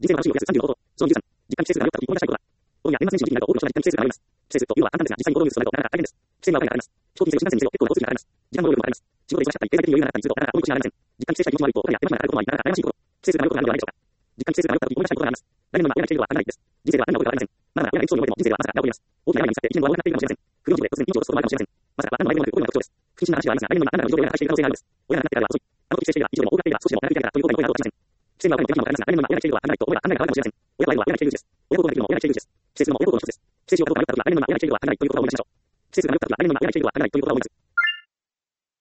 人生の楽しみを増やす30の方法。その23、実感規制数が良くたとき、この出したいことだ。大や年末年始時期になると多くの人が実感規制数が現れます。規制数というのは簡単ですが、実際に行動に移さないとなかなか大変です。規制が他にあります。飛行機にせよ、新幹線にせよ、結構な交通費がかかります。時間も労力もかかります。仕事で忙しかったり、経済的に余裕がなかったりすると、なかなか思い越しがありません。実感規制したい気持ちも悪いと、お金や手間暇がかかることもあり、なかなか悩ましいこと。規制数が良くなることがあるのではないでしょうか。実感規制数が良くたとき、思い出したいことがあります。誰も今、親がしていることは当たり前です。人生では何が起こるかわかりません。まだまだ親がエピソードにおいても人生ではまさかが起こります。大きな病に見つかって、一年後は大きなっているかもしれません。不慮の事故で突然命を落とすこともあるかもしれません。まさかは何の前でもなく、こういうのが特徴です。不謹慎な話ではありますが、来年の今、何らかの事情で親が廃している可能性があるのです。親がなってからは遅い。あの時規制していれば、一度でも大がっていれば、少しでも長く生きられたということに声が通しません。規制が他にも手間暇がかかりますが、来年の今、親がしていることは離れと思えば考えが変わるかもしれません。親と愛は親がしているうちです。親孝行ができるのも親がしているうちです。規制するのも親孝行の一つです。規制しようかどうか迷ったときは、来年の今、親がしていることは離れないという言葉を思い出しましょう。規制数が迷ったときは、来年の今、親がしていることは離れないという言葉を思い出す。